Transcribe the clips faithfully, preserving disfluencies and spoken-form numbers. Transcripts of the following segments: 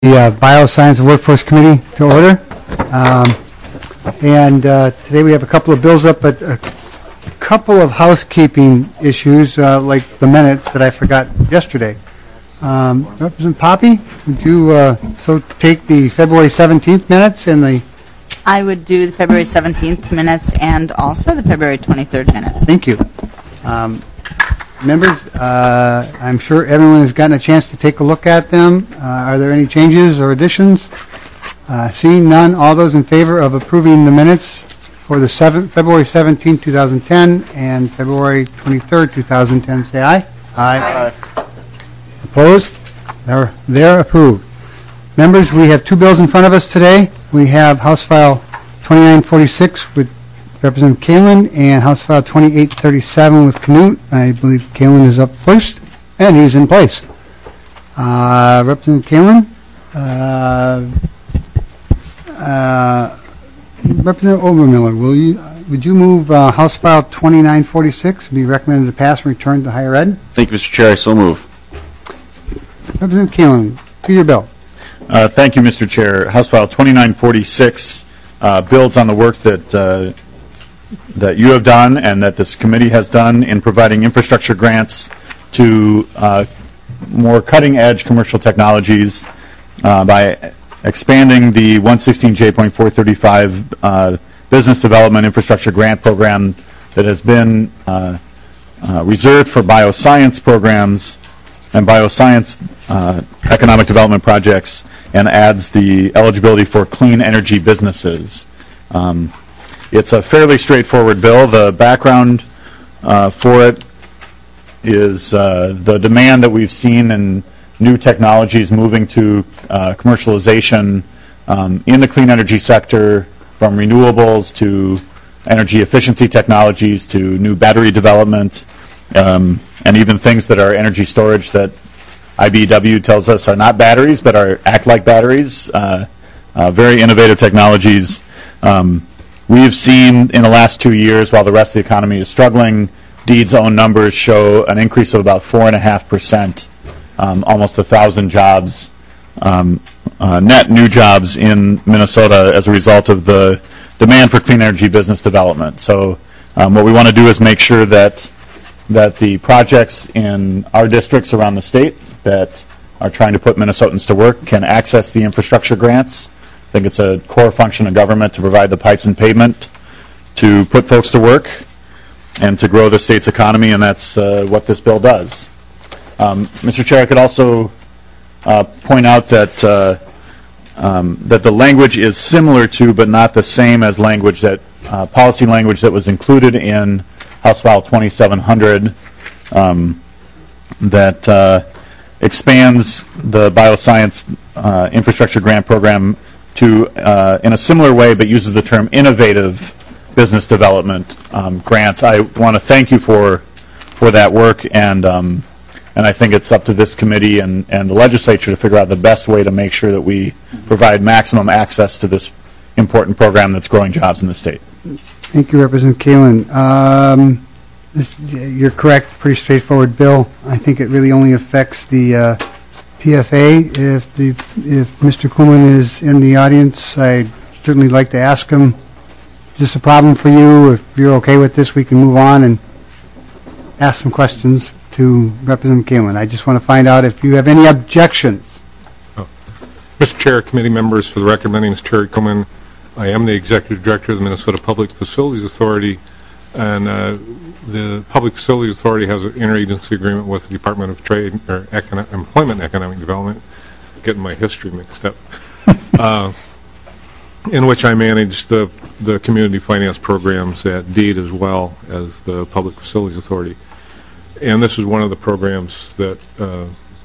The uh, Bioscience and Workforce Committee to order. Um, and uh, today we have a couple of bills up, but a couple of housekeeping issues, uh, like the minutes that I forgot yesterday. Um, Representative Poppy, would you uh, so take the February seventeenth minutes and the... I would do the February seventeenth minutes and also the February twenty-third minutes. Thank you. Um, Members, uh, I'm sure everyone has gotten a chance to take a look at them. Uh, are there any changes or additions? Uh, seeing none, all those in favor of approving the minutes for the seventh, February seventeenth, two thousand ten and February twenty-third, two thousand ten, say aye. Aye. Aye. Opposed? They're, they're approved. Members, we have two bills in front of us today. We have House File twenty-nine forty-six with Representative Kalin and House File twenty-eight thirty-seven with Knut. I believe Kalin is up first, and he's in place. Uh, Representative Kalin, uh, uh, Representative Obermiller, will you would you move uh, House File twenty-nine forty-six be recommended to pass and return to higher ed? Thank you, Mister Chair. I so move. Representative Kalin, to your bill. Uh, thank you, Mister Chair. House File twenty-nine forty-six uh, builds on the work that uh, that you have done and that this committee has done in providing infrastructure grants to uh, more cutting-edge commercial technologies uh, by expanding the one sixteen J point four thirty-five uh, business development infrastructure grant program that has been uh, uh, reserved for bioscience programs and bioscience uh, economic development projects, and adds the eligibility for clean energy businesses. Um, It's a fairly straightforward bill. The background uh, for it is uh, the demand that we've seen in new technologies moving to uh, commercialization um, in the clean energy sector, from renewables to energy efficiency technologies to new battery development, um, and even things that are energy storage that I B E W tells us are not batteries but are act like batteries. Uh, uh, very innovative technologies. Um, We've seen in the last two years, while the rest of the economy is struggling, DEED's own numbers show an increase of about four and a half percent, um, almost a thousand jobs, um, uh, net new jobs in Minnesota as a result of the demand for clean energy business development. So, um, what we want to do is make sure that that the projects in our districts around the state that are trying to put Minnesotans to work can access the infrastructure grants. I think it's a core function of government to provide the pipes and pavement to put folks to work and to grow the state's economy, and that's uh, what this bill does. Um, Mister Chair, I could also uh, point out that uh, um, that the language is similar to, but not the same as language that uh, policy language that was included in House File twenty-seven hundred um, that uh, expands the bioscience uh, infrastructure grant program to, uh, in a similar way, but uses the term innovative business development um, grants. I want to thank you for for that work, and um, and I think it's up to this committee and, and the legislature to figure out the best way to make sure that we provide maximum access to this important program that's growing jobs in the state. Thank you, Representative Kalin. Um, this, you're correct, pretty straightforward bill. I think it really only affects the uh, P F A. If the if Mister Kuhlman is in the audience, I'd certainly like to ask him, is this a problem for you? If you're okay with this, we can move on and ask some questions to Representative Kalin. I just want to find out if you have any objections. Oh. Mister Chair, committee members, for the record, my name is Terry Kuhlman. I am the Executive Director of the Minnesota Public Facilities Authority, and uh, the Public Facilities Authority has an interagency agreement with the Department of Trade or Econo- Employment and Economic Development, getting my history mixed up, uh, in which I manage the, the community finance programs at DEED as well as the Public Facilities Authority. And this is one of the programs that uh,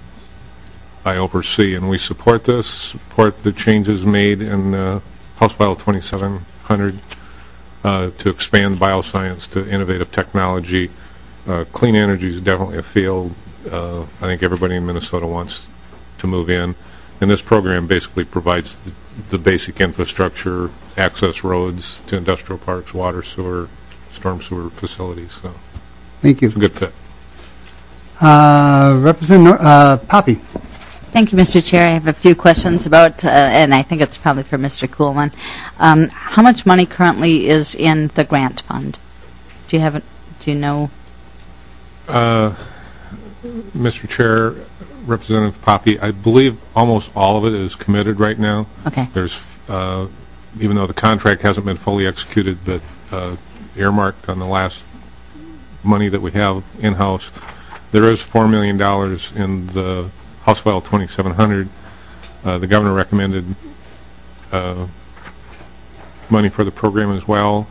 I oversee, and we support this, support the changes made in uh, House File twenty-seven hundred. Uh, to expand bioscience to innovative technology. Uh, clean energy is definitely a field uh, I think everybody in Minnesota wants to move in. And this program basically provides the, the basic infrastructure, access roads to industrial parks, water, sewer, storm sewer facilities. So thank you. It's a good fit. Uh, Representative uh, Poppy. Thank you, Mister Chair. I have a few questions about, uh, and I think it's probably for Mister Kuhlman. Um, how much money currently is in the grant fund? Do you have it? Do you know? Uh, Mister Chair, Representative Poppy, I believe almost all of it is committed right now. Okay. There's, uh, even though the contract hasn't been fully executed, but uh, earmarked on the last money that we have in-house, there is four million dollars in the House File twenty-seven hundred. Uh, the governor recommended uh, money for the program as well.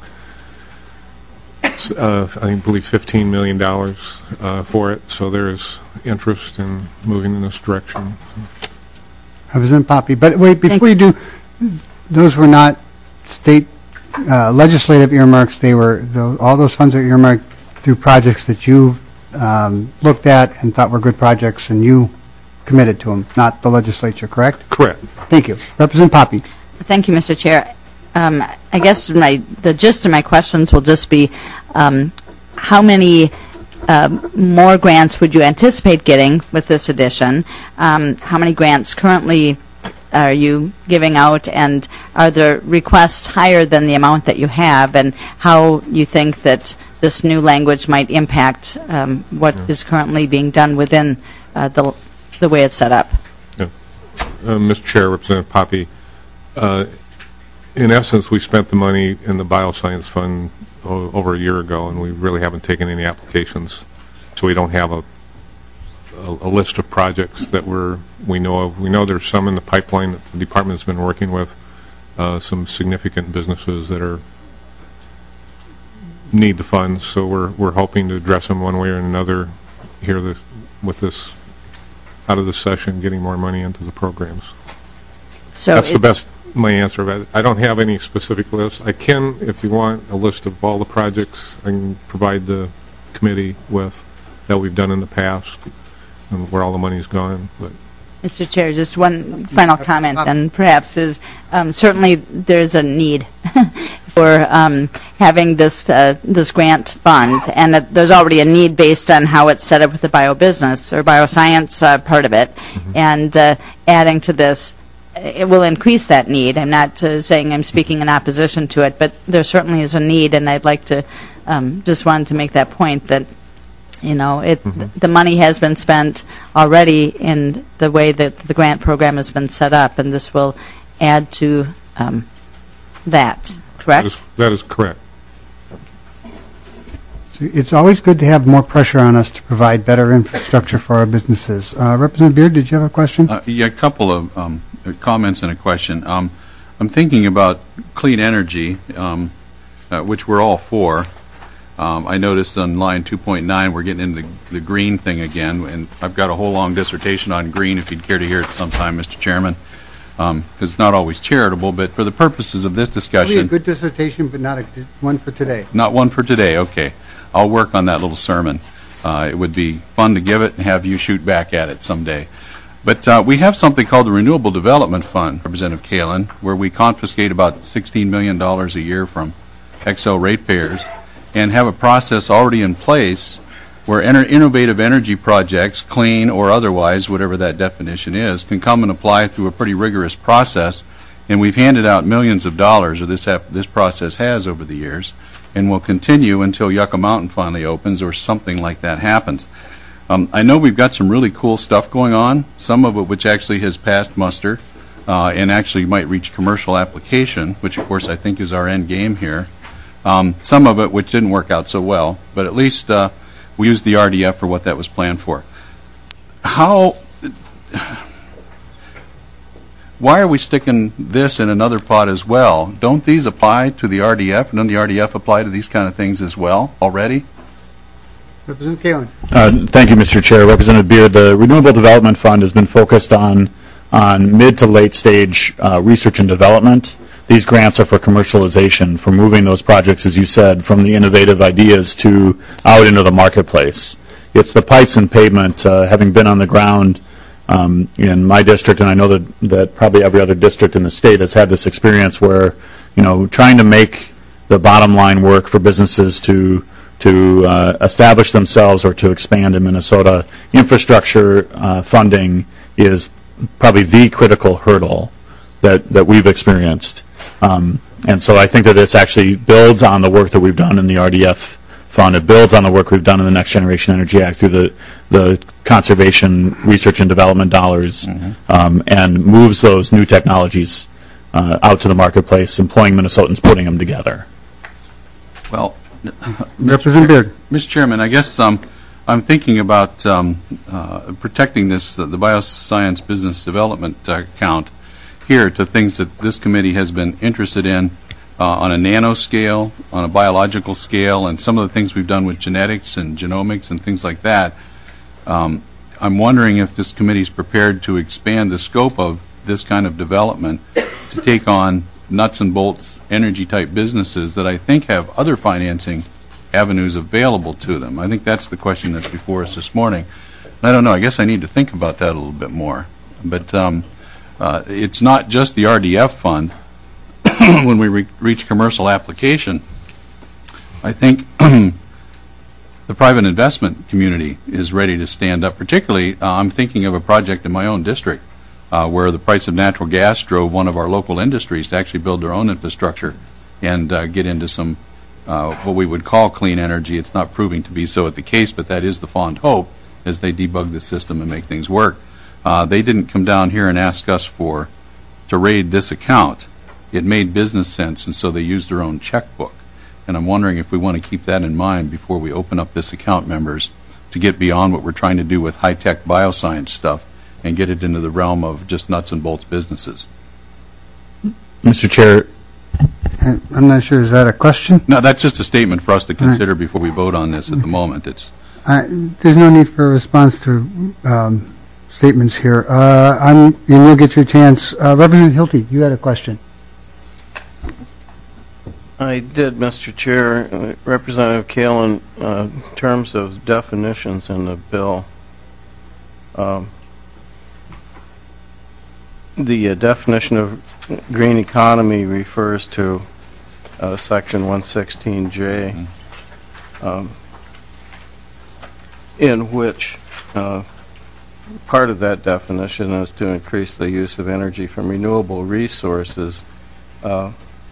Uh, I believe fifteen million dollars uh, for it, so there is interest in moving in this direction. Representative Poppy, but wait, before you do, those were not state uh, legislative earmarks. They were, the, all those funds are earmarked through projects that you've um, looked at and thought were good projects, and you committed to them, not the legislature, correct? Correct. Thank you. Representative Poppy. Thank you, Mister Chair. Um, I guess my the gist of my questions will just be, um, how many um, more grants would you anticipate getting with this addition? Um, how many grants currently are you giving out, and are the requests higher than the amount that you have, and how you think that this new language might impact um, what yeah. is currently being done within uh, the the way it's set up? Yeah. Uh, Mister Chair, Representative Poppy, uh, in essence, we spent the money in the Bioscience Fund o over a year ago, and we really haven't taken any applications, so we don't have a, a, a list of projects that we're, we know of. We know there's some in the pipeline that the department's been working with, uh, some significant businesses that are need the funds, so we're, we're hoping to address them one way or another here this, with this out of the session, getting more money into the programs. So that's the best my answer. But I don't have any specific list. I can, if you want, a list of all the projects I can provide the committee with that we've done in the past and where all the money's gone. But Mister Chair, just one final comment then perhaps is um, certainly there's a need for um, having this uh, this grant fund, and that there's already a need based on how it's set up with the biobusiness or bioscience uh, part of it, mm-hmm. and uh, adding to this, it will increase that need. I'm not uh, saying I'm speaking in opposition to it, but there certainly is a need, and I'd like to um, just wanted to make that point that, you know, it mm-hmm. th the money has been spent already in the way that the grant program has been set up, and this will add to um, that. Correct? That is, that is correct. So it's always good to have more pressure on us to provide better infrastructure for our businesses. Uh, Representative Beard, did you have a question? Uh, yeah, a couple of um, comments and a question. Um, I'm thinking about clean energy, um, uh, which we're all for. Um, I noticed on line two point nine we're getting into the, the green thing again, and I've got a whole long dissertation on green if you'd care to hear it sometime, Mister Chairman. Because um, it's not always charitable, but for the purposes of this discussion... Probably a good dissertation, but not a, one for today. Not one for today, okay. I'll work on that little sermon. Uh, it would be fun to give it and have you shoot back at it someday. But uh, we have something called the Renewable Development Fund, Representative Kalin, where we confiscate about sixteen million dollars a year from X L ratepayers and have a process already in place where innovative energy projects, clean or otherwise, whatever that definition is, can come and apply through a pretty rigorous process. And we've handed out millions of dollars, or this, this process has over the years, and will continue until Yucca Mountain finally opens or something like that happens. Um, I know we've got some really cool stuff going on, some of it which actually has passed muster uh, and actually might reach commercial application, which of course I think is our end game here. Um, some of it which didn't work out so well, but at least uh, we used the R D F for what that was planned for. How, why are we sticking this in another pot as well? Don't these apply to the R D F, and doesn't the R D F apply to these kind of things as well already? Representative Kalin. Uh, thank you, Mister Chair. Representative Beard, the Renewable Development Fund has been focused on, on mid to late stage uh, research and development. These grants are for commercialization, for moving those projects, as you said, from the innovative ideas to out into the marketplace. It's the pipes and pavement, uh, having been on the ground um, in my district, and I know that, that probably every other district in the state has had this experience where, you know, trying to make the bottom line work for businesses to to uh, establish themselves or to expand in Minnesota, infrastructure uh, funding is probably the critical hurdle that, that we've experienced. Um, and so I think that this actually builds on the work that we've done in the R D F fund. It builds on the work we've done in the Next Generation Energy Act through the, the conservation research and development dollars, mm-hmm. um, and moves those new technologies uh, out to the marketplace, employing Minnesotans, putting them together. Well, Representative Beard. Mister Chairman, I guess um, I'm thinking about um, uh, protecting this, uh, the bioscience business development uh, account here to things that this committee has been interested in uh, on a nano scale, on a biological scale, and some of the things we've done with genetics and genomics and things like that. Um, I'm wondering if this committee is prepared to expand the scope of this kind of development to take on nuts and bolts energy type businesses that I think have other financing avenues available to them. I think that's the question that's before us this morning. And I don't know, I guess I need to think about that a little bit more. But um, uh, it's not just the R D F fund. When we re reach commercial application, I think the private investment community is ready to stand up. Particularly, uh, I'm thinking of a project in my own district uh, where the price of natural gas drove one of our local industries to actually build their own infrastructure and uh, get into some uh, what we would call clean energy. It's not proving to be so at the case, but that is the fond hope as they debug the system and make things work. Uh, they didn't come down here and ask us for to raid this account. It made business sense, and so they used their own checkbook. And I'm wondering if we want to keep that in mind before we open up this account, members, to get beyond what we're trying to do with high-tech bioscience stuff and get it into the realm of just nuts and bolts businesses. Mister Chair. I'm not sure, is that a question? No, that's just a statement for us to consider right. before we vote on this at the moment. It's uh, There's no need for a response to um, statements here. Uh, I'm, and you'll get your chance. Uh, Representative Hilty, you had a question. I did, Mister Chair. Uh, Representative Kalin, uh, in terms of definitions in the bill, um, the uh, definition of green economy refers to uh, Section one sixteen J, mm-hmm. um, in which uh, part of that definition is to increase the use of energy from renewable resources. Uh,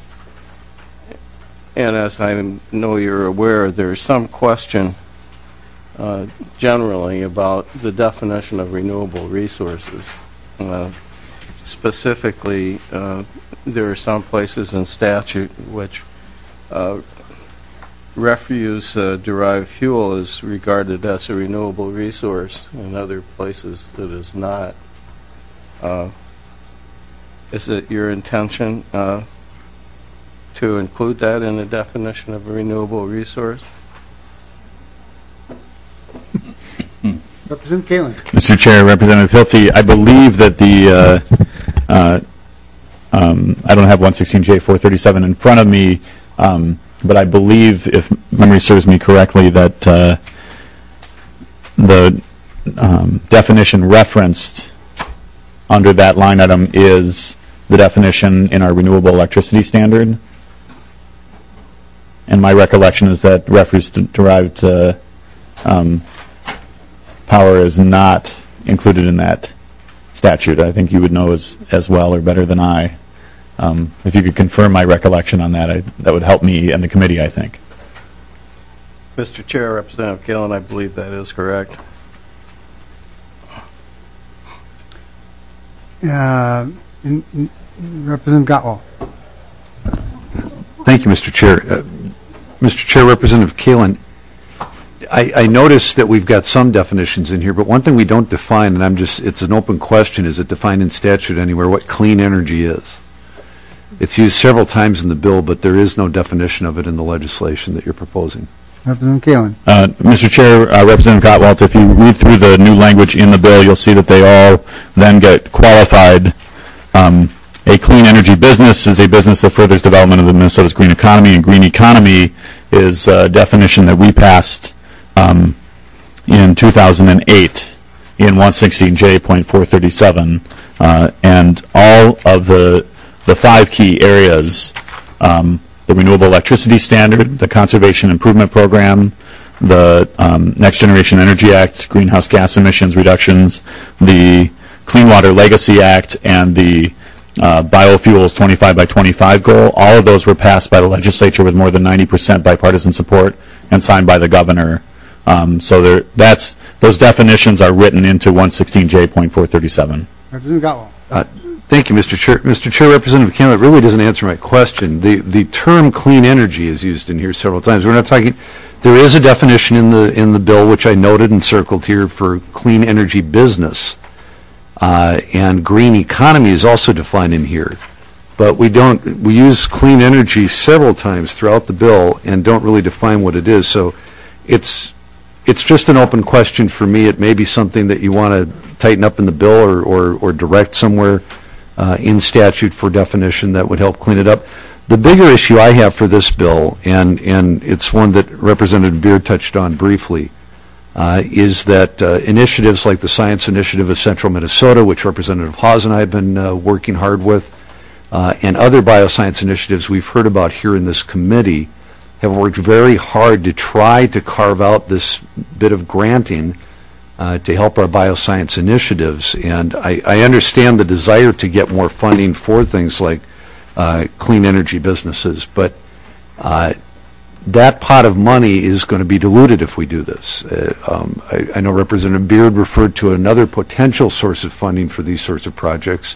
And as I know you're aware, there's some question uh, generally about the definition of renewable resources. Uh, specifically, uh, there are some places in statute which uh, refuse-derived uh, fuel is regarded as a renewable resource, and other places it is not. Uh, is it your intention uh, to include that in the definition of a renewable resource? Representative Kalin. Mister Chair, Representative Hilty, I believe that the, uh, uh, um, I don't have one sixteen J four thirty-seven in front of me, um, but I believe, if memory serves me correctly, that uh, the um, definition referenced under that line item is the definition in our renewable electricity standard. And my recollection is that refuse-derived uh, um, power is not included in that statute. I think you would know as as well or better than I. Um, if you could confirm my recollection on that, I, that would help me and the committee, I think. Mister Chair, Representative Kalin, I believe that is correct. Uh, in, in, Representative Gottwald. Thank you, Mister Chair. Uh, Mister Chair, Representative Kalin, I, I noticed that we've got some definitions in here, but one thing we don't define, and I'm just, it's an open question, is it defined in statute anywhere what clean energy is? It's used several times in the bill, but there is no definition of it in the legislation that you're proposing. Representative Kalin. Uh, Mister Chair, uh, Representative Gottwald, if you read through the new language in the bill, you'll see that they all then get qualified. Um, A clean energy business is a business that furthers development of the Minnesota's green economy, and green economy is a definition that we passed um, in two thousand eight in one sixteen J point four thirty-seven, uh, and all of the the five key areas, um, the Renewable Electricity Standard, the Conservation Improvement Program, the um, Next Generation Energy Act, greenhouse gas emissions reductions, the Clean Water Legacy Act and the uh, Biofuels twenty-five by twenty-five goal. All of those were passed by the legislature with more than ninety percent bipartisan support and signed by the governor. Um, so there, that's, those definitions are written into one sixteen J point four thirty-seven. Representative Gottwald. Uh, Thank you, Mister Chair. Mister Chair, Representative Cameron, it really doesn't answer my question. The the term clean energy is used in here several times. We're not talking, there is a definition in the in the bill, which I noted and circled here, for clean energy business. Uh, and green economy is also defined in here. But we don't, we use clean energy several times throughout the bill and don't really define what it is. So it's it's just an open question for me. It may be something that you want to tighten up in the bill or, or, or direct somewhere uh, in statute for definition that would help clean it up. The bigger issue I have for this bill, and, and it's one that Representative Beard touched on briefly, uh, is that uh, initiatives like the Science Initiative of Central Minnesota, which Representative Hawes and I have been uh, working hard with, uh, and other bioscience initiatives we've heard about here in this committee, have worked very hard to try to carve out this bit of granting uh, to help our bioscience initiatives. And I, I understand the desire to get more funding for things like uh, clean energy businesses, but uh, that pot of money is going to be diluted if we do this. Uh, um, I, I know Representative Beard referred to another potential source of funding for these sorts of projects.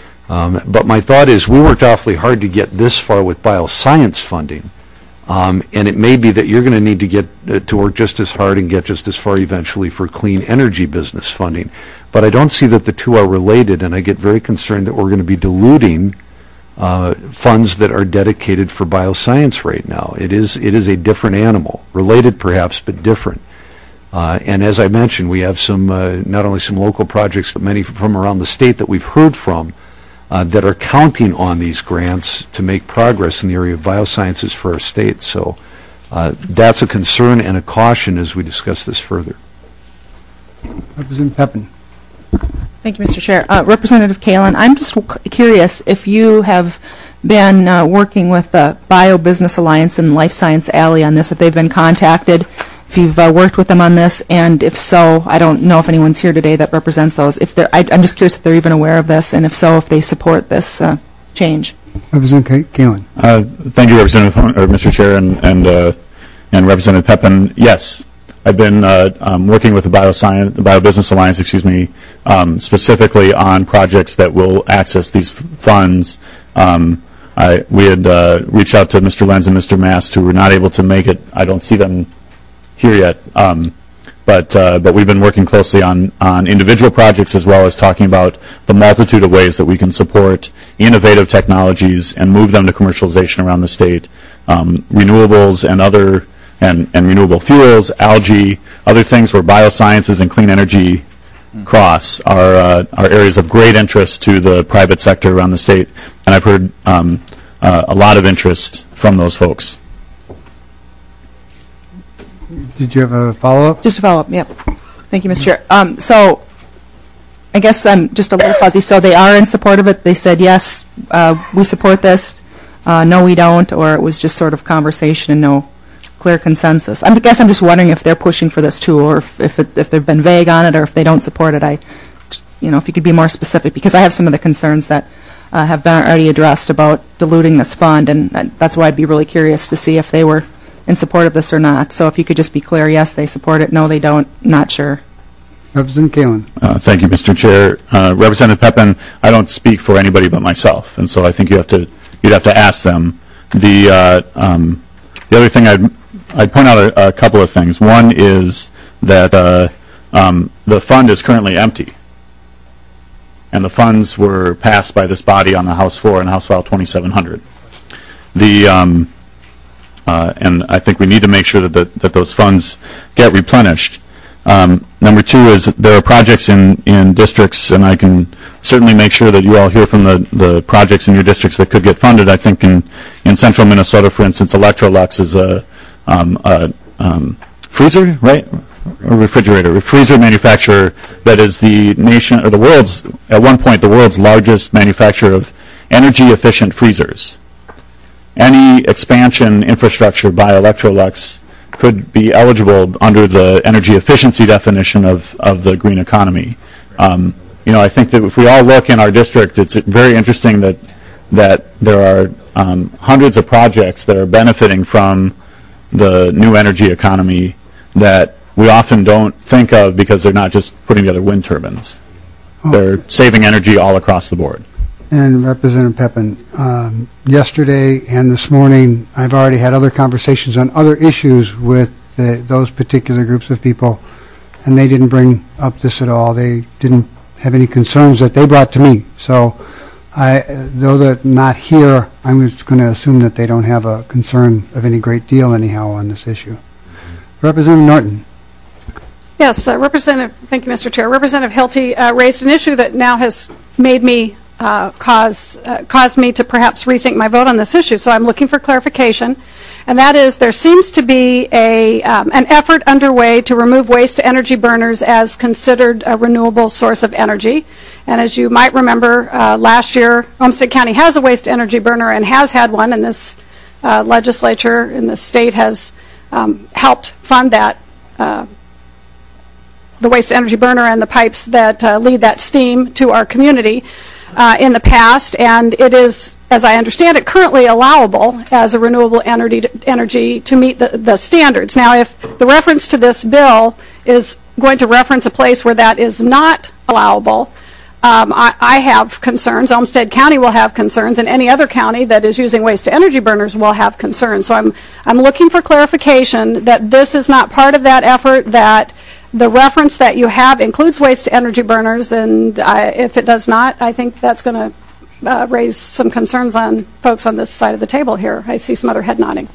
Um, but my thought is we worked awfully hard to get this far with bioscience funding. Um, and it may be that you're going to need to get uh, to work just as hard and get just as far eventually for clean energy business funding. But I don't see that the two are related, and I get very concerned that we're going to be diluting uh, funds that are dedicated for bioscience right now. It is it is a different animal, related perhaps, but different. Uh, and as I mentioned, we have some uh, not only some local projects, but many from around the state that we've heard from Uh, that are counting on these grants to make progress in the area of biosciences for our state. So uh, that's a concern and a caution as we discuss this further. Representative Pepin. Thank you, Mister Chair. Uh, Representative Kalin, I'm just w- curious if you have been uh, working with the Bio Business Alliance and Life Science Alley on this, if they've been contacted, if you've uh, worked with them on this, and if so, I don't know if anyone's here today that represents those. If they're, I, I'm just curious if they're even aware of this, and if so, if they support this uh, change. Representative Kalin. Uh, thank you, Representative, or Mister Chair, and and, uh, and Representative Pepin. Yes, I've been uh, um, working with the Bioscience, the Biobusiness Alliance, excuse me, um, specifically on projects that will access these f- funds. Um, I, we had uh, reached out to Mister Lenz and Mister Mast, who were not able to make it. I don't see them here yet, um, but uh, but we've been working closely on on individual projects as well as talking about the multitude of ways that we can support innovative technologies and move them to commercialization around the state, um, renewables and other and and renewable fuels, algae, other things where biosciences and clean energy cross are uh, are areas of great interest to the private sector around the state, and I've heard um, uh, a lot of interest from those folks. Did you have a follow-up? Just a follow-up, yep. Thank you, Mister Chair. Um, so I guess I'm just a little fuzzy. So they are in support of it. They said, yes, uh, we support this. Uh, no, we don't. Or it was just sort of conversation and no clear consensus. I guess I'm just wondering if they're pushing for this too, or if if, it, if they've been vague on it, or if they don't support it. I, you know, if you could be more specific, because I have some of the concerns that uh, have been already addressed about diluting this fund, and that's why I'd be really curious to see if they were in support of this or not. So if you could just be clear, yes, they support it, no, they don't, not sure. Representative Kalin. Uh, thank you, Mister Chair. Uh, Representative Pepin, I don't speak for anybody but myself, and so I think you have to you'd have to ask them. The uh, um, the other thing I'd I'd point out a, a couple of things. One is that uh, um, the fund is currently empty, and the funds were passed by this body on the House floor in House File twenty-seven hundred. The um, Uh, and I think we need to make sure that, the, that those funds get replenished. Um, number two is there are projects in, in districts, and I can certainly make sure that you all hear from the, the projects in your districts that could get funded. I think in, in central Minnesota, for instance, Electrolux is a, um, a um, freezer, right? A refrigerator, a freezer manufacturer that is the nation, or the world's, at one point, the world's largest manufacturer of energy-efficient freezers. Any expansion infrastructure by Electrolux could be eligible under the energy efficiency definition of, of the green economy. Um, you know, I think that if we all look in our district, it's very interesting that that there are um, hundreds of projects that are benefiting from the new energy economy that we often don't think of because they're not just putting together wind turbines. Oh. They're saving energy all across the board. And Representative Pepin, um, yesterday and this morning, I've already had other conversations on other issues with the, those particular groups of people, and they didn't bring up this at all. They didn't have any concerns that they brought to me. So, I, though they're not here, I'm just going to assume that they don't have a concern of any great deal anyhow on this issue. Representative Norton. Yes, uh, Representative, thank you, Mister Chair. Representative Hilty uh, raised an issue that now has made me uh, cause uh, caused me to perhaps rethink my vote on this issue. So I'm looking for clarification, and that is there seems to be a um, an effort underway to remove waste-to-energy burners as considered a renewable source of energy. And as you might remember, uh, last year Olmsted County has a waste-to-energy burner and has had one, and this uh, legislature in the state has um, helped fund that. Uh, the waste-to-energy burner and the pipes that uh, lead that steam to our community uh, in the past, and it is, as I understand it, currently allowable as a renewable energy to, energy to meet the, the standards. Now, if the reference to this bill is going to reference a place where that is not allowable, um, I, I have concerns. Olmsted County will have concerns, and any other county that is using waste-to-energy burners will have concerns. So I'm, I'm looking for clarification that this is not part of that effort, that the reference that you have includes waste-to-energy burners, and I, if it does not, I think that's going to uh, raise some concerns on folks on this side of the table here. I see some other head nodding.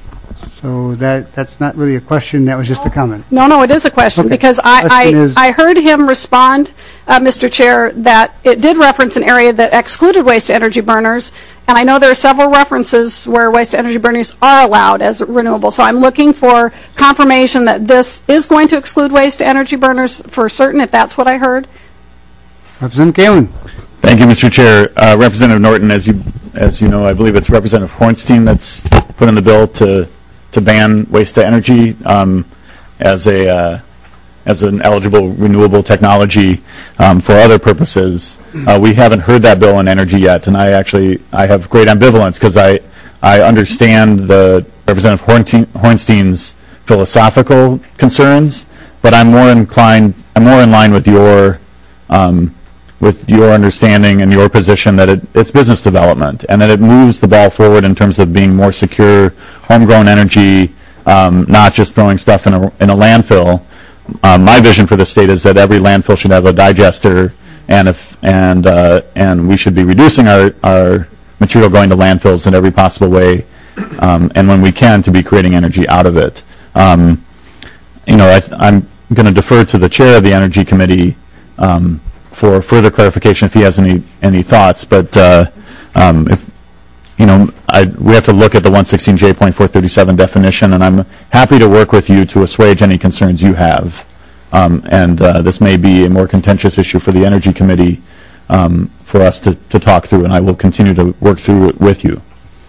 So that that's not really a question, that was just a comment. No, no, it is a question, Okay. because I, Question I, is- I heard him respond, uh, Mister Chair, that it did reference an area that excluded waste-to-energy burners, and I know there are several references where waste-to-energy burners are allowed as renewable. So I'm looking for confirmation that this is going to exclude waste-to-energy burners for certain, if that's what I heard. Representative Galen. Thank you, Mister Chair. Uh, Representative Norton, as you as you know, I believe it's Representative Hornstein that's put in the bill to to ban waste-to-energy um, as a uh, as an eligible renewable technology um, for other purposes. Uh, we haven't heard that bill on energy yet, and I actually I have great ambivalence because I I understand the Representative Hornstein, Hornstein's philosophical concerns, but I'm more inclined I'm more in line with your um, with your understanding and your position that it, it's business development and that it moves the ball forward in terms of being more secure, homegrown energy, um, not just throwing stuff in a, in a landfill. Um, my vision for the state is that every landfill should have a digester, and if and uh, and we should be reducing our, our material going to landfills in every possible way, um, and when we can, to be creating energy out of it. Um, you know, I th- I'm going to defer to the chair of the Energy Committee um, for further clarification if he has any any thoughts. But uh, um, if you know, I, we have to look at the one sixteen J point four thirty-seven definition, and I'm happy to work with you to assuage any concerns you have. Um, and uh, this may be a more contentious issue for the Energy Committee um, for us to, to talk through, and I will continue to work through it with you.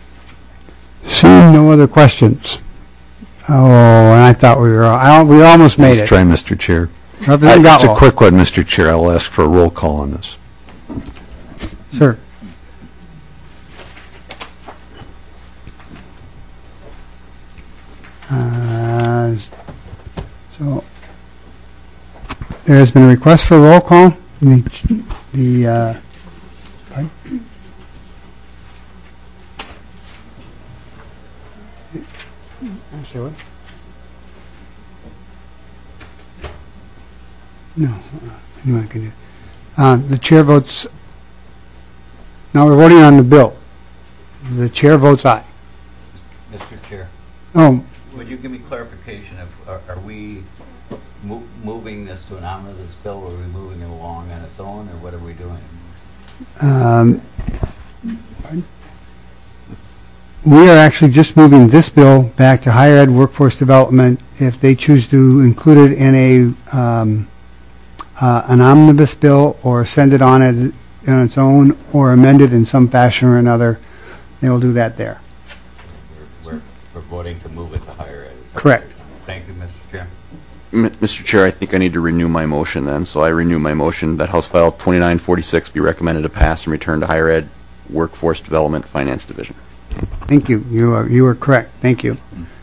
Seeing no other questions. Oh, and I thought we were, I, we almost made Let's it. try, Mister Chair. Representative Uh, It's a Gottwald. quick one, Mister Chair. I'll ask for a roll call on this. Sir. Uh, So, there has been a request for a roll call. The, the, uh, pardon? I'm sorry, what? No, uh, anyone can do it. Uh, The chair votes, now we're voting on the bill. The chair votes aye. Mister Chair, Oh, would you give me clarification of, are, are we mo- moving this to an omnibus bill, or are we moving it along on its own, or what are we doing? um, we are actually just moving this bill back to higher ed workforce development if they choose to include it in a, um, uh, an omnibus bill or send it on it on its own or amend it in some fashion or another. They will do that there. We're, we're, we're voting to move it to higher ed. Is that Correct. what you're saying? Thank you, Mister Chair. M- Mister Chair, I think I need to renew my motion then. So I renew my motion that House File twenty-nine forty-six be recommended to pass and return to Higher Ed Workforce Development Finance Division. Thank you. You are, you are correct. Thank you.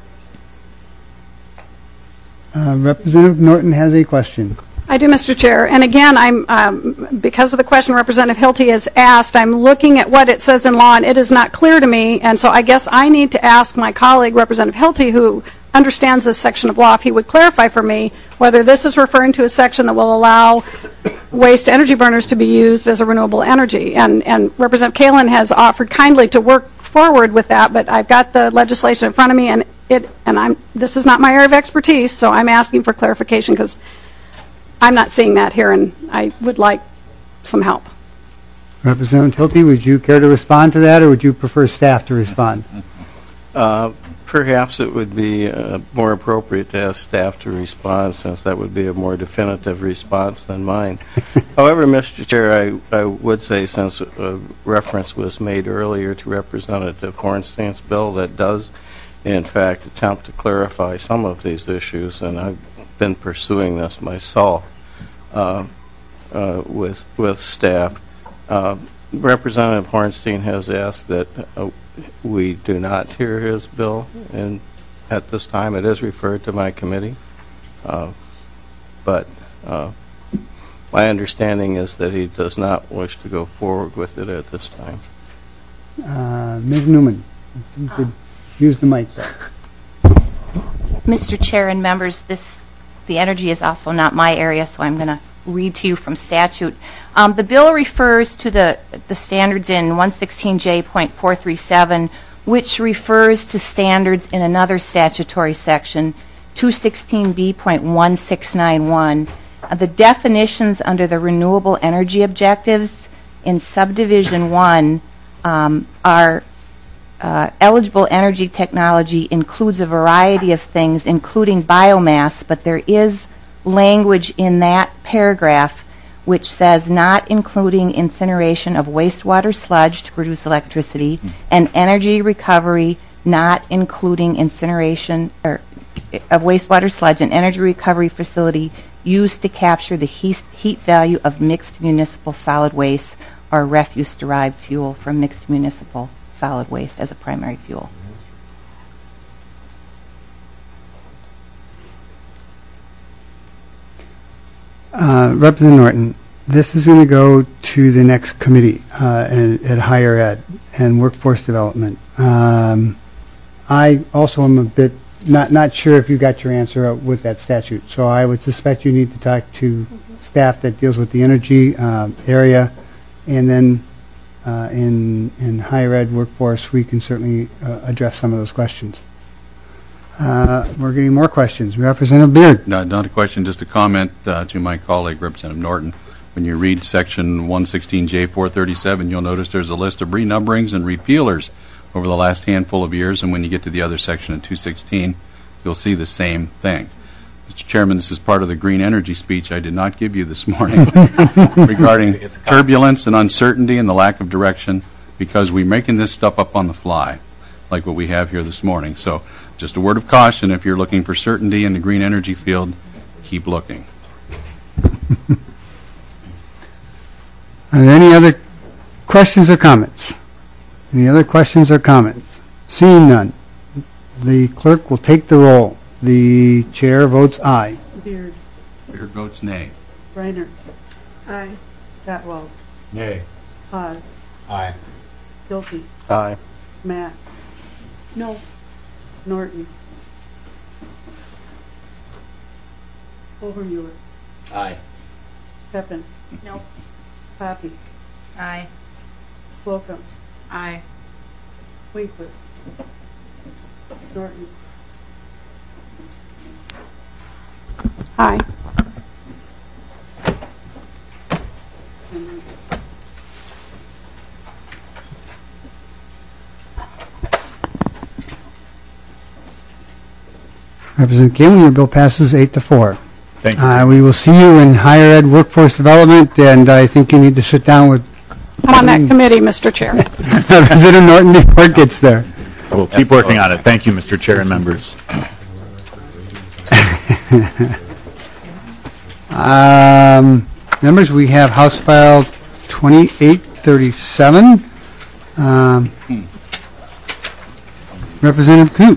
Uh, Representative Norton has a question. I do, Mister Chair. And again, I'm um, because of the question Representative Hilty has asked, I'm looking at what it says in law, and it is not clear to me. And so I guess I need to ask my colleague, Representative Hilty, who understands this section of law, if he would clarify for me whether this is referring to a section that will allow waste energy burners to be used as a renewable energy. And, and Representative Kalin has offered kindly to work forward with that, but I've got the legislation in front of me, and it and I'm this is not my area of expertise, so I'm asking for clarification because I'm not seeing that here, and I would like some help. Representative Hilty, would you care to respond to that, or would you prefer staff to respond? Uh, Perhaps it would be uh, more appropriate to ask staff to respond, since that would be a more definitive response than mine. However, Mister Chair, I, I would say, since a reference was made earlier to Representative Hornstein's bill that does, in fact, attempt to clarify some of these issues, and I've been pursuing this myself uh, uh, with, with staff. Uh, Representative Hornstein has asked that uh, we do not hear his bill, and at this time it is referred to my committee. Uh, but uh, my understanding is that he does not wish to go forward with it at this time. Uh, Miz Newman, if you could use the mic there. Mister Chair and members, this the energy is also not my area, so I'm going to read to you from statute. Um, the bill refers to the, the standards in one sixteen J point four three seven, which refers to standards in another statutory section, two sixteen B point one six nine one. Uh, the definitions under the renewable energy objectives in subdivision one um, are uh, eligible energy technology includes a variety of things, including biomass, but there is language in that paragraph which says not including incineration of wastewater sludge to produce electricity, mm. and energy recovery not including incineration or, of wastewater sludge and energy recovery facility used to capture the heat, heat value of mixed municipal solid waste or refuse-derived fuel from mixed municipal solid waste as a primary fuel. Uh, Representative Norton, this is going to go to the next committee uh, at, at Higher Ed and Workforce Development. Um, I also am a bit not not sure if you got your answer with that statute, so I would suspect you need to talk to staff that deals with the energy uh, area, and then uh, in in Higher Ed Workforce, we can certainly uh, address some of those questions. Uh, we're getting more questions. Representative Beard. No, not a question, just a comment uh, to my colleague, Representative Norton. When you read Section one sixteen J four thirty-seven, you'll notice there's a list of renumberings and repealers over the last handful of years, and when you get to the other section in two sixteen, you'll see the same thing. Mister Chairman, this is part of the green energy speech I did not give you this morning regarding turbulence and uncertainty and the lack of direction, because we're making this stuff up on the fly, like what we have here this morning. So just a word of caution, if you're looking for certainty in the green energy field, keep looking. Are there any other questions or comments? Any other questions or comments? Seeing none, the clerk will take the roll. The chair votes aye. Beard. Beard votes nay. Reiner. Aye. Gatwald. Nay. Hawes. Aye. Hilty. Aye. Matt. No. Norton. Overmuller. Aye. Pepin. No. Poppy. Aye. Slocum. Aye. Winkler. Norton. Aye. Representative Kalin, your bill passes eight to four. Thank you. Uh, we will see you in Higher Ed Workforce Development, and I think you need to sit down with I'm on that committee, Mister Chair. Representative Norton before it gets there. We'll keep working on it. Thank you, Mister Chair and members. Um, Members, we have House File twenty-eight thirty-seven. Um, Representative Knut.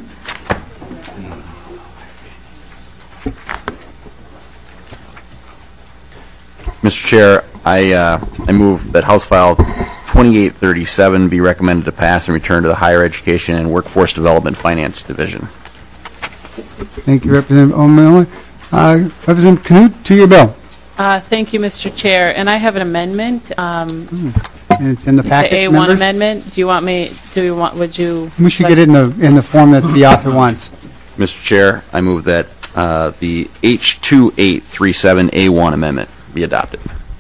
Mister Chair, I, uh, I move that House File twenty-eight thirty-seven be recommended to pass and return to the Higher Education and Workforce Development Finance Division. Thank you, Representative O'Malley. Uh, Representative Knut, to your bill. Uh, Thank you, Mister Chair. And I have an amendment. um, And it's in the packet, The A one members. amendment. Do you want me, do you want, would you? We should like- get it in the, in the form that the author wants. Mister Chair, I move that uh, the H twenty-eight thirty-seven A one amendment be adopted.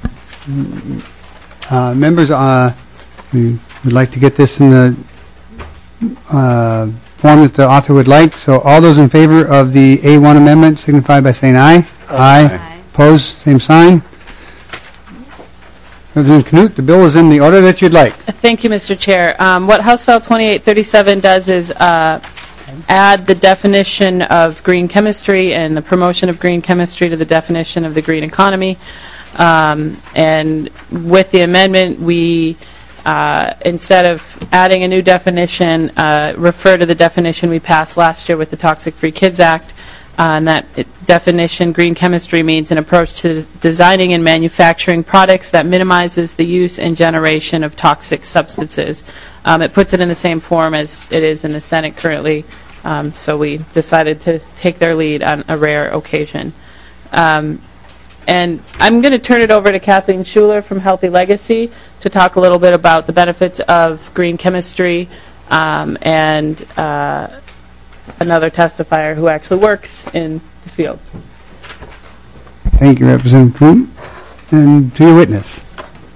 Uh, Members, uh, we would like to get this in the uh, form that the author would like. So all those in favor of the A one amendment signify by saying aye. Aye. Opposed, same sign. Representative Knut, the bill is in the order that you'd like. Thank you, Mister Chair. Um, What House File twenty-eight thirty-seven does is uh, add the definition of green chemistry and the promotion of green chemistry to the definition of the green economy. Um, And with the amendment, we, uh, instead of adding a new definition, uh, refer to the definition we passed last year with the Toxic Free Kids Act. Uh, and that it, definition, green chemistry, means an approach to des- designing and manufacturing products that minimizes the use and generation of toxic substances. Um, it puts it in the same form as it is in the Senate currently, um, so we decided to take their lead on a rare occasion. Um, and I'm going to turn it over to Kathleen Schuler from Healthy Legacy to talk a little bit about the benefits of green chemistry um, and uh, another testifier who actually works in the field. Thank you, Representative Knut. And to your witness.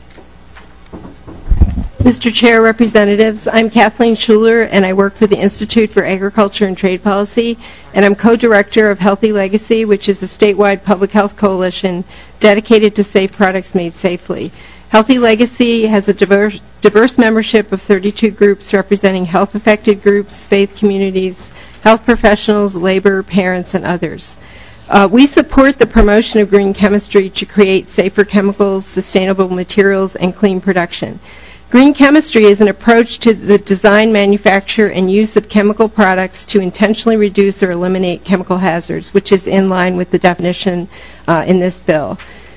Mister Chair, Representatives, I'm Kathleen Schuler, and I work for the Institute for Agriculture and Trade Policy, and I'm co-director of Healthy Legacy, which is a statewide public health coalition dedicated to safe products made safely. Healthy Legacy has a diverse, diverse membership of thirty-two groups representing health-affected groups, faith communities, health professionals, labor, parents, and others. Uh, we support the promotion of green chemistry to create safer chemicals, sustainable materials, and clean production. Green chemistry is an approach to the design, manufacture, and use of chemical products to intentionally reduce or eliminate chemical hazards, which is in line with the definition uh, in this bill.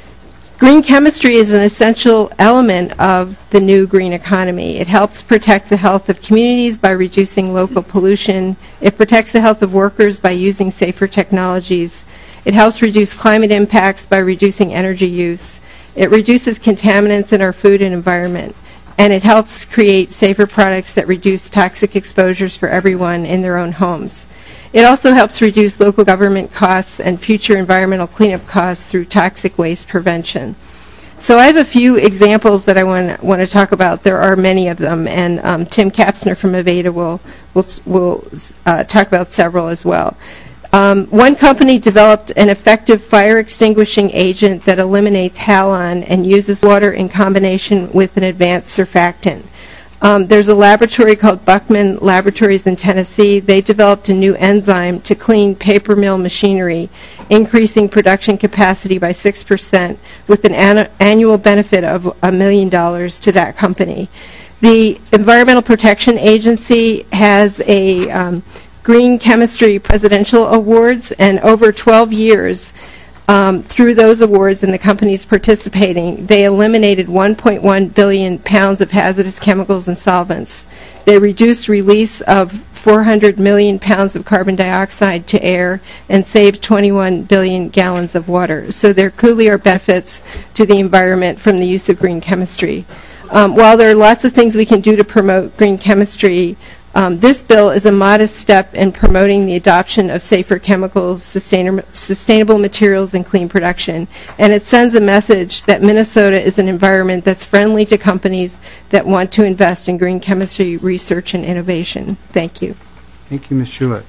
Green chemistry is an essential element of the new green economy. It helps protect the health of communities by reducing local pollution. It protects the health of workers by using safer technologies. It helps reduce climate impacts by reducing energy use. It reduces contaminants in our food and environment. And it helps create safer products that reduce toxic exposures for everyone in their own homes. It also helps reduce local government costs and future environmental cleanup costs through toxic waste prevention. So I have a few examples that I want, want to talk about. There are many of them, and um, Tim Kapsner from Aveda will, will, will uh, talk about several as well. Um, one company developed an effective fire extinguishing agent that eliminates halon and uses water in combination with an advanced surfactant. Um, there's a laboratory called Buckman Laboratories in Tennessee. They developed a new enzyme to clean paper mill machinery, increasing production capacity by six percent with an an annual benefit of a million dollars to that company. The Environmental Protection Agency has a um, Green Chemistry Presidential Awards, and over twelve years, Um, through those awards and the companies participating, they eliminated one point one billion pounds of hazardous chemicals and solvents. They reduced release of four hundred million pounds of carbon dioxide to air and saved twenty-one billion gallons of water. So there clearly are benefits to the environment from the use of green chemistry. Um, while there are lots of things we can do to promote green chemistry, Um, this bill is a modest step in promoting the adoption of safer chemicals, sustain- sustainable materials, and clean production. And it sends a message that Minnesota is an environment that's friendly to companies that want to invest in green chemistry research and innovation. Thank you. Thank you, Miz Schuler.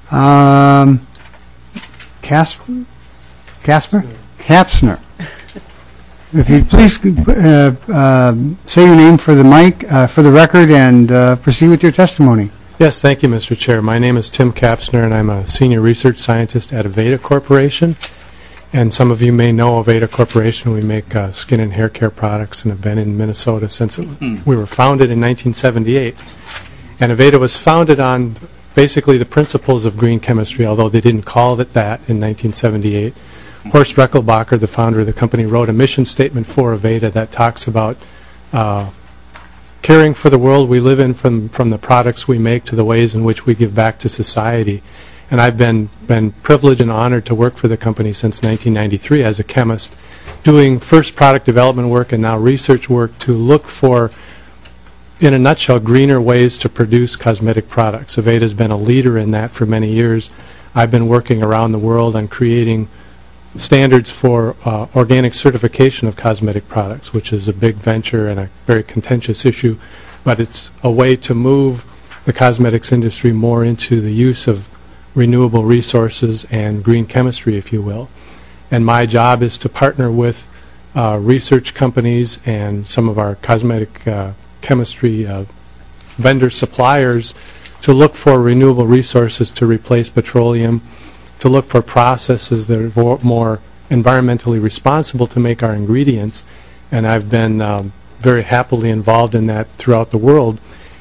Um, Casper? Casper? Kapsner. If you'd please uh, uh, say your name for the mic, uh, for the record, and uh, proceed with your testimony. Yes, thank you, Mister Chair. My name is Tim Kapsner, and I'm a senior research scientist at Aveda Corporation. And some of you may know Aveda Corporation. We make uh, skin and hair care products and have been in Minnesota since it, we were founded in nineteen seventy-eight. And Aveda was founded on basically the principles of green chemistry, although they didn't call it that in nineteen seventy-eight. Horst Rechelbacher, the founder of the company, wrote a mission statement for Aveda that talks about uh, caring for the world we live in, from, from the products we make to the ways in which we give back to society. And I've been, been privileged and honored to work for the company since nineteen ninety-three as a chemist, doing first product development work and now research work to look for, in a nutshell, greener ways to produce cosmetic products. Aveda has been a leader in that for many years. I've been working around the world on creating standards for uh, organic certification of cosmetic products, which is a big venture and a very contentious issue, but it's a way to move the cosmetics industry more into the use of renewable resources and green chemistry, if you will. And my job is to partner with uh, research companies and some of our cosmetic uh, chemistry uh, vendor suppliers to look for renewable resources to replace petroleum, to look for processes that are more environmentally responsible to make our ingredients. And I've been um, very happily involved in that throughout the world,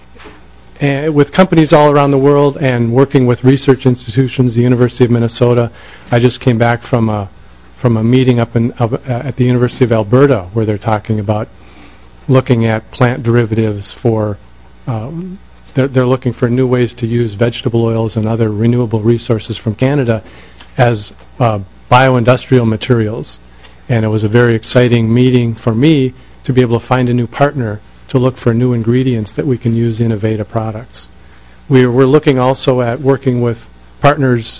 and with companies all around the world and working with research institutions, the University of Minnesota. I just came back from a, from a meeting up in, uh, at the University of Alberta where they're talking about looking at plant derivatives for, um, they're, they're looking for new ways to use vegetable oils and other renewable resources from Canada as uh, bioindustrial materials. And it was a very exciting meeting for me to be able to find a new partner to look for new ingredients that we can use in Aveda products. We're, we're looking also at working with partners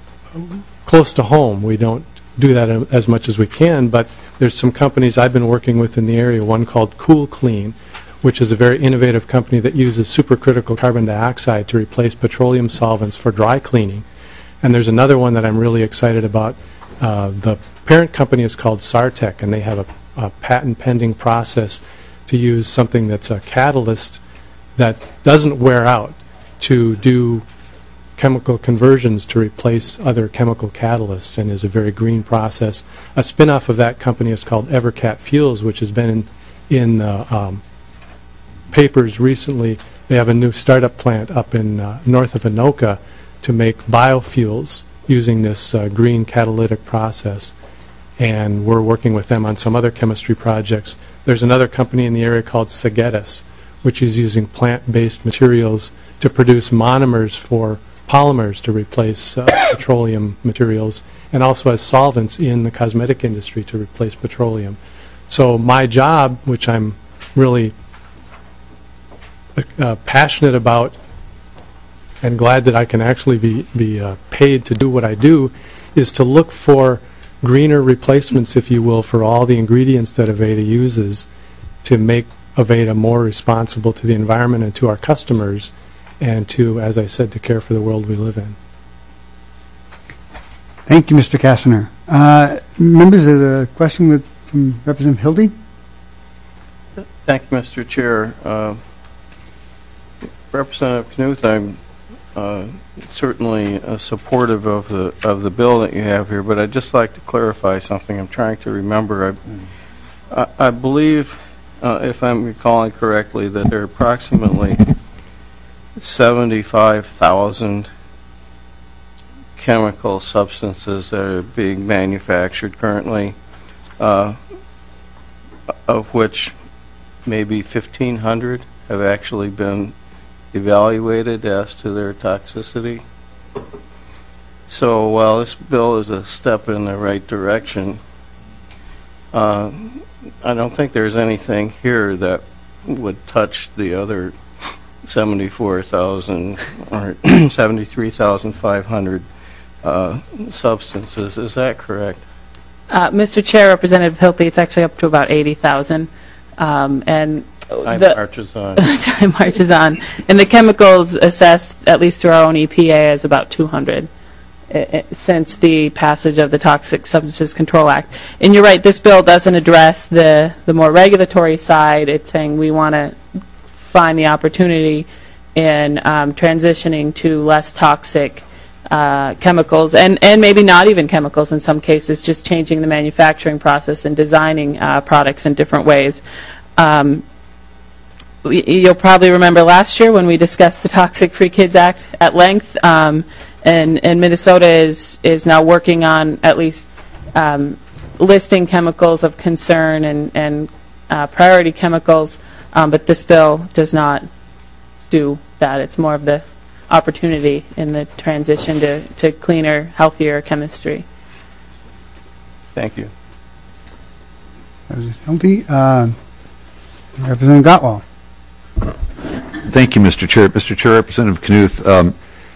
close to home. We don't do that as much as we can, but there's some companies I've been working with in the area, one called Cool Clean, which is a very innovative company that uses supercritical carbon dioxide to replace petroleum solvents for dry cleaning. And there's another one that I'm really excited about. Uh, the parent company is called Sartec, and they have a, a patent pending process to use something that's a catalyst that doesn't wear out to do chemical conversions to replace other chemical catalysts, and is a very green process. A spin-off of that company is called Evercat Fuels, which has been in, in uh, um, papers recently. They have a new startup plant up in uh, north of Anoka to make biofuels using this uh, green catalytic process. And we're working with them on some other chemistry projects. There's another company in the area called Sagetis, which is using plant-based materials to produce monomers for polymers to replace uh, petroleum materials, and also as solvents in the cosmetic industry to replace petroleum. So my job, which I'm really uh, passionate about and glad that I can actually be, be uh, paid to do what I do, is to look for greener replacements, if you will, for all the ingredients that Aveda uses to make Aveda more responsible to the environment and to our customers, and to, as I said, to care for the world we live in. Thank you, Mister Kastner. Uh, members, there's a question with, from Representative Hildy. Thank you, Mister Chair. Uh, Representative Knuth, I'm uh, certainly uh, supportive of the of the bill that you have here, but I'd just like to clarify something. I'm trying to remember. I, I, I believe, uh, if I'm recalling correctly, that there are approximately seventy-five thousand chemical substances that are being manufactured currently, uh, of which maybe fifteen hundred have actually been evaluated as to their toxicity. So while this bill is a step in the right direction, uh, I don't think there's anything here that would touch the other seventy-four thousand or seventy-three thousand five hundred uh, substances. Is that correct? Uh, Mister Chair, Representative Hilty, it's actually up to about eighty thousand. Um, and Time the marches on. time marches on. And the chemicals assessed, at least through our own E P A, as about two hundred uh, since the passage of the Toxic Substances Control Act. And you're right, this bill doesn't address the, the more regulatory side. It's saying we want to find the opportunity in um, transitioning to less toxic uh, chemicals, and, and maybe not even chemicals in some cases, just changing the manufacturing process and designing uh, products in different ways. Um, we, you'll probably remember last year when we discussed the Toxic Free Kids Act at length, um, and, and Minnesota is, is now working on at least um, listing chemicals of concern and, and uh, priority chemicals, um, but this bill does not do that. It's more of the opportunity in the transition to, to cleaner, healthier chemistry. Thank you. Healthy. Uh, Representative Gottwald. Thank you, Mister Chair. Mister Chair, Representative Knuth, um,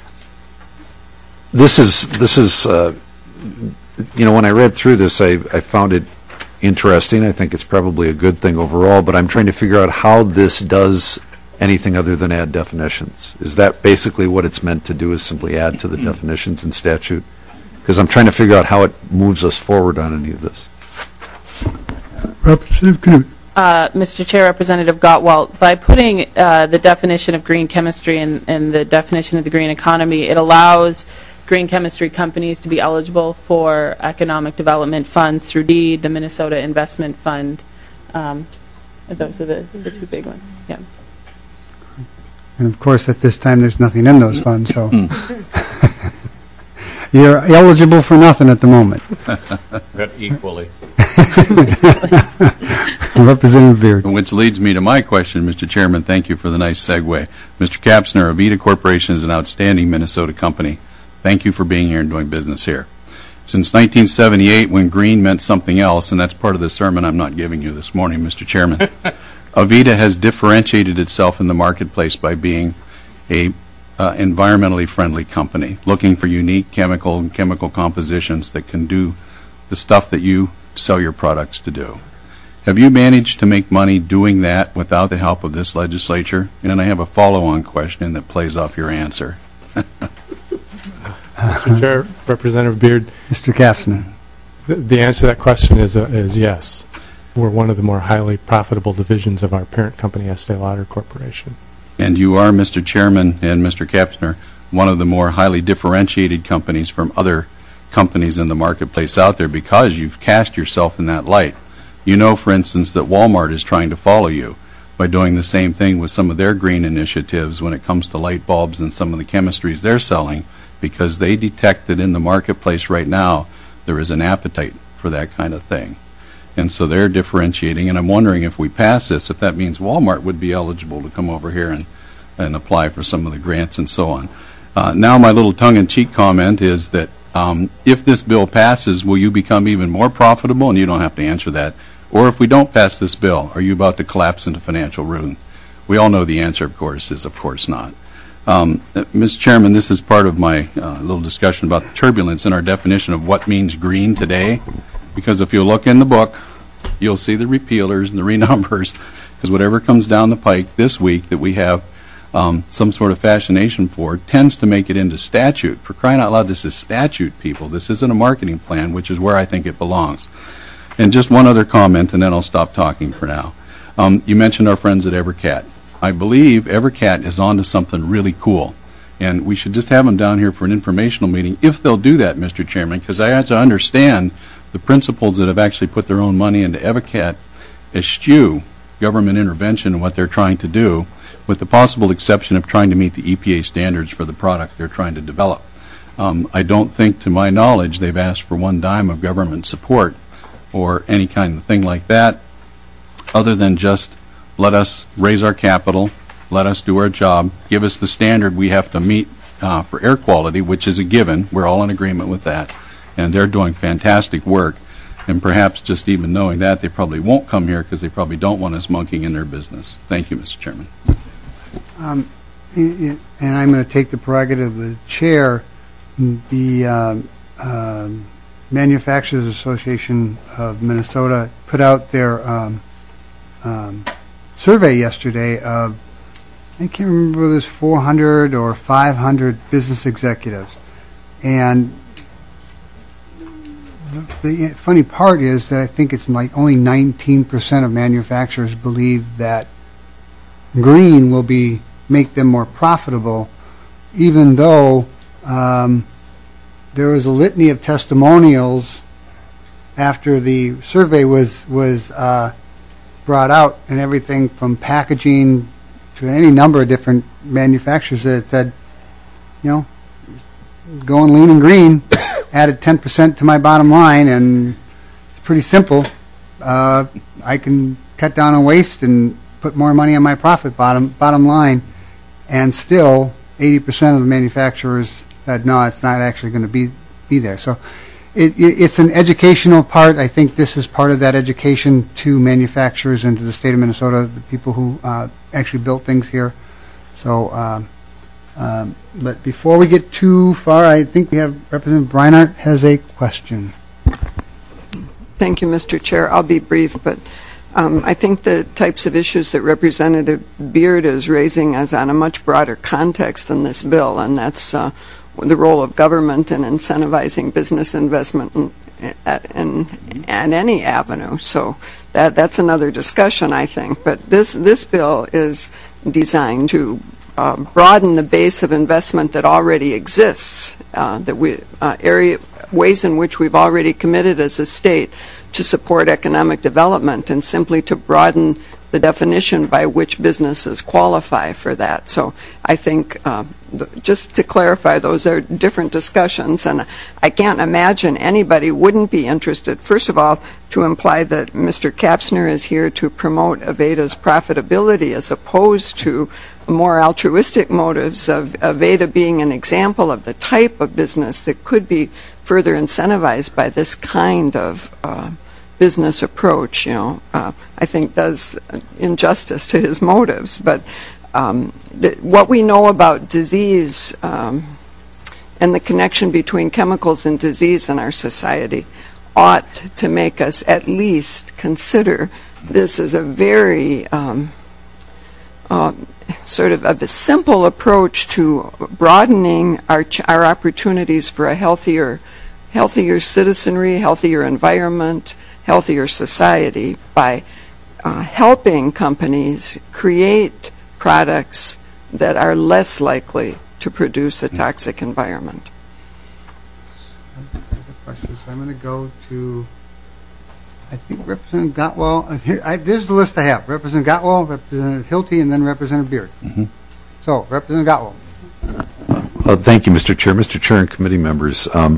this is, this is uh, you know, when I read through this, I, I found it interesting. I think it's probably a good thing overall, but I'm trying to figure out how this does anything other than add definitions. Is that basically what it's meant to do, is simply add to the definitions in statute? Because I'm trying to figure out how it moves us forward on any of this. Representative Knuth. Uh, Mister Chair, Representative Gottwald, by putting uh, the definition of green chemistry and, and the definition of the green economy, it allows green chemistry companies to be eligible for economic development funds through DEED, the Minnesota Investment Fund. Um, those are the, the two big ones. Yeah. And of course, at this time, there's nothing in those funds, so you're eligible for nothing at the moment. But equally. Representative Beard. Which leads me to my question, Mister Chairman. Thank you for the nice segue. Mister Kapsner, Avita Corporation is an outstanding Minnesota company. Thank you for being here and doing business here. Since nineteen seventy-eight, when green meant something else, and that's part of the sermon I'm not giving you this morning, Mister Chairman, Avita has differentiated itself in the marketplace by being a uh, environmentally friendly company, looking for unique chemical and chemical compositions that can do the stuff that you sell your products to do. Have you managed to make money doing that without the help of this legislature? And then I have a follow-on question that plays off your answer. Mister Chair, Representative Beard. Mister Kapsner. The, the answer to that question is, uh, is yes. We're one of the more highly profitable divisions of our parent company, Estee Lauder Corporation. And you are, Mister Chairman and Mister Kapsner, one of the more highly differentiated companies from other companies in the marketplace out there because you've cast yourself in that light. You know, for instance, that Walmart is trying to follow you by doing the same thing with some of their green initiatives when it comes to light bulbs and some of the chemistries they're selling, because they detect that in the marketplace right now there is an appetite for that kind of thing. And so they're differentiating, and I'm wondering if we pass this, if that means Walmart would be eligible to come over here and, and apply for some of the grants and so on. Uh, now my little tongue-in-cheek comment is that um, if this bill passes, will you become even more profitable? And you don't have to answer that. Or if we don't pass this bill, are you about to collapse into financial ruin? We all know the answer, of course, is of course not. Um, Mister Chairman, this is part of my uh, little discussion about the turbulence in our definition of what means green today. Because if you look in the book, you'll see the repealers and the renumbers, because whatever comes down the pike this week that we have um, some sort of fascination for tends to make it into statute. For crying out loud, this is statute, people. This isn't a marketing plan, which is where I think it belongs. And just one other comment, and then I'll stop talking for now. Um, you mentioned our friends at Evercat. I believe Evercat is on to something really cool. And we should just have them down here for an informational meeting, if they'll do that, Mister Chairman, because I have to understand the principals that have actually put their own money into Evercat eschew government intervention and what they're trying to do, with the possible exception of trying to meet the E P A standards for the product they're trying to develop. Um, I don't think, to my knowledge, they've asked for one dime of government support or any kind of thing like that, other than just let us raise our capital, let us do our job, give us the standard we have to meet uh, for air quality, which is a given. We're all in agreement with that. And they're doing fantastic work. And perhaps just even knowing that, they probably won't come here because they probably don't want us monkeying in their business. Thank you, Mister Chairman. Um, and I'm going to take the prerogative of the chair. The um, um, Manufacturers Association of Minnesota put out their um, um, survey yesterday of, I can't remember whether it was four hundred or five hundred business executives. And the, the funny part is that I think it's like only nineteen percent of manufacturers believe that green will be make them more profitable, even though um, there was a litany of testimonials after the survey was was uh, brought out, and everything from packaging to any number of different manufacturers that said, you know, going lean and green added ten percent to my bottom line, and it's pretty simple. Uh, I can cut down on waste and put more money on my profit bottom bottom line, and still eighty percent of the manufacturers said, no, it's not actually going to be, be there. So it, it, it's an educational part. I think this is part of that education to manufacturers and to the state of Minnesota, the people who uh, actually built things here. So, um, um, but before we get too far, I think we have Representative Breinart has a question. Thank you, Mister Chair. I'll be brief, but um, I think the types of issues that Representative Beard is raising is on a much broader context than this bill, and that's uh, the role of government in incentivizing business investment in, in, in any avenue. So that that's another discussion, I think. But this this bill is designed to uh, broaden the base of investment that already exists, uh, that we uh, area ways in which we've already committed as a state to support economic development, and simply to broaden the definition by which businesses qualify for that. So I think, uh, th- just to clarify, those are different discussions, and I can't imagine anybody wouldn't be interested, first of all, to imply that Mister Kapsner is here to promote Aveda's profitability as opposed to more altruistic motives of Aveda being an example of the type of business that could be further incentivized by this kind of uh, business approach, you know, uh, I think does injustice to his motives. But um, th- what we know about disease um, and the connection between chemicals and disease in our society ought to make us at least consider this as a very um, uh, sort of, of a simple approach to broadening our ch- our opportunities for a healthier healthier citizenry, healthier environment, healthier society by uh, helping companies create products that are less likely to produce a toxic environment. There's a question, so I'm going to go to, I think, Representative Gottwald. Uh, here, I, this is the list I have. Representative Gottwald, Representative Hilty, and then Representative Beard. Mm-hmm. So, Representative Gottwald. Well, thank you, Mister Chair. Mister Chair and committee members, um,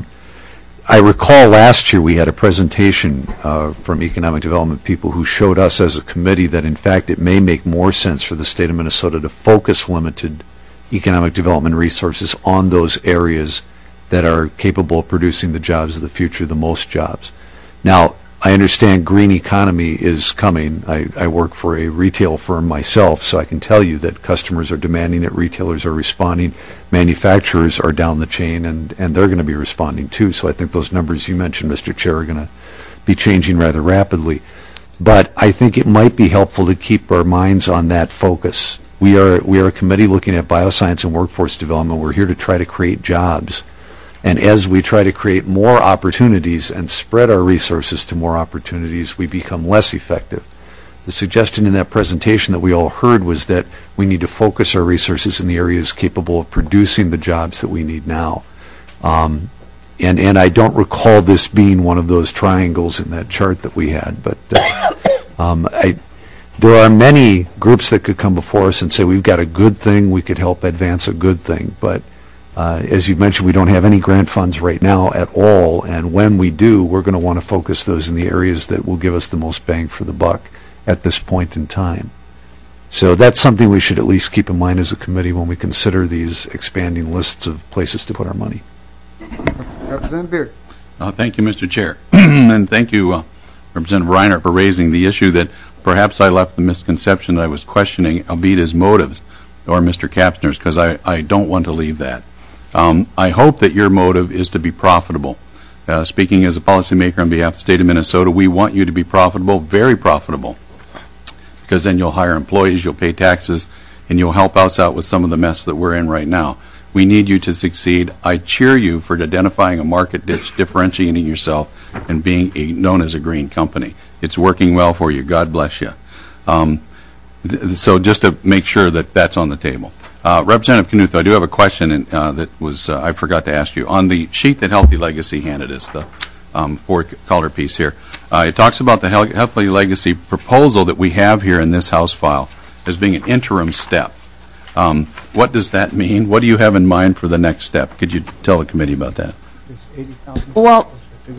I recall last year we had a presentation uh, from economic development people who showed us as a committee that, in fact, it may make more sense for the state of Minnesota to focus limited economic development resources on those areas that are capable of producing the jobs of the future, the most jobs. Now, I understand green economy is coming. I, I work for a retail firm myself, so I can tell you that customers are demanding it, retailers are responding, manufacturers are down the chain, and, and they're going to be responding too. So I think those numbers you mentioned, Mister Chair, are going to be changing rather rapidly. But I think it might be helpful to keep our minds on that focus. We are, we are a committee looking at bioscience and workforce development. We're here to try to create jobs. And as we try to create more opportunities and spread our resources to more opportunities, we become less effective. The suggestion in that presentation that we all heard was that we need to focus our resources in the areas capable of producing the jobs that we need now. Um, and, and I don't recall this being one of those triangles in that chart that we had, but uh, um, I, there are many groups that could come before us and say we've got a good thing, we could help advance a good thing, but Uh, as you mentioned, we don't have any grant funds right now at all, and when we do, we're going to want to focus those in the areas that will give us the most bang for the buck at this point in time. So that's something we should at least keep in mind as a committee when we consider these expanding lists of places to put our money. Representative Beard. Uh, thank you, Mister Chair. And thank you, uh, Representative Reiner, for raising the issue that perhaps I left the misconception that I was questioning Aveda's motives or Mister Kapsner's, because I, I don't want to leave that. Um, I hope that your motive is to be profitable. Uh, speaking as a policymaker on behalf of the state of Minnesota, we want you to be profitable, very profitable, because then you'll hire employees, you'll pay taxes, and you'll help us out with some of the mess that we're in right now. We need you to succeed. I cheer you for identifying a market niche, differentiating yourself, and being a, known as a green company. It's working well for you. God bless you. Um, th- so just to make sure that that's on the table. Uh, Representative Knuth, I do have a question and, uh, that was uh, I forgot to ask you. On the sheet that Healthy Legacy handed us, the um, four-color piece here, uh, it talks about the Hel- Healthy Legacy proposal that we have here in this House file as being an interim step. Um, what does that mean? What do you have in mind for the next step? Could you tell the committee about that? Well,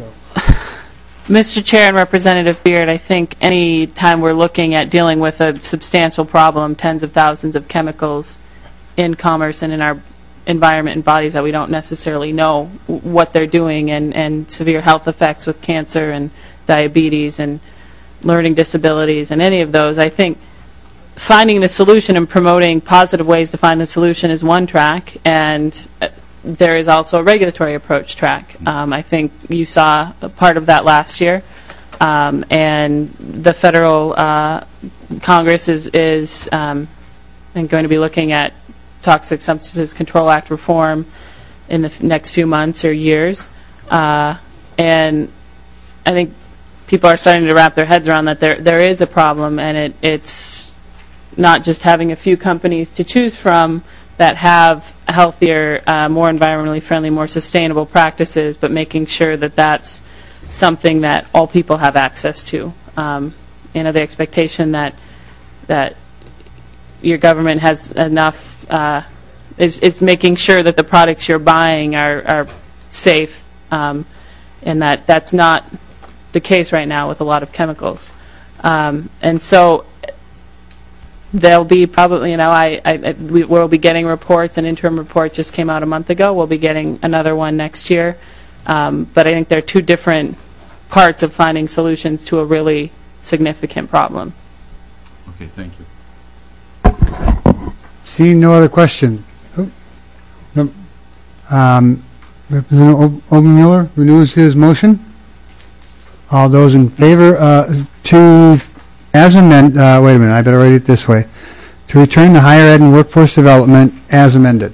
Mister Chair and Representative Beard, I think any time we're looking at dealing with a substantial problem, tens of thousands of chemicals in commerce and in our environment and bodies that we don't necessarily know what they're doing, and, and severe health effects with cancer and diabetes and learning disabilities and any of those, I think finding the solution and promoting positive ways to find the solution is one track, and there is also a regulatory approach track. Um, I think you saw a part of that last year, um, and the federal uh, Congress is, is um, and going to be looking at Toxic Substances Control Act reform in the f- next few months or years, uh, and I think people are starting to wrap their heads around that there there is a problem, and it, it's not just having a few companies to choose from that have healthier, uh, more environmentally friendly, more sustainable practices, but making sure that that's something that all people have access to. Um, you know, the expectation that that your government has enough uh, is is making sure that the products you're buying are are safe, um, and that that's not the case right now with a lot of chemicals, um, and so. There'll be probably, you know, I, I, I we will be getting reports. An interim report just came out a month ago. We'll be getting another one next year. Um, but I think there are two different parts of finding solutions to a really significant problem. Okay, thank you. Seeing no other question. Oh, no. Um, Representative Obermuller renews his motion. All those in favor uh, to As amended, uh, wait a minute, I better write it this way. To return to higher ed and workforce development as amended.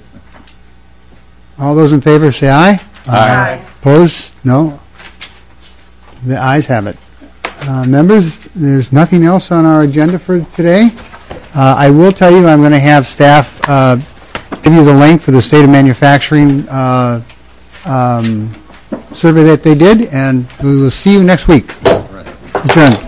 All those in favor say aye. Aye. Opposed? No. The ayes have it. Uh, members, there's nothing else on our agenda for today. Uh, I will tell you I'm going to have staff uh, give you the link for the state of manufacturing uh, um, survey that they did, and we will see you next week. Adjourned.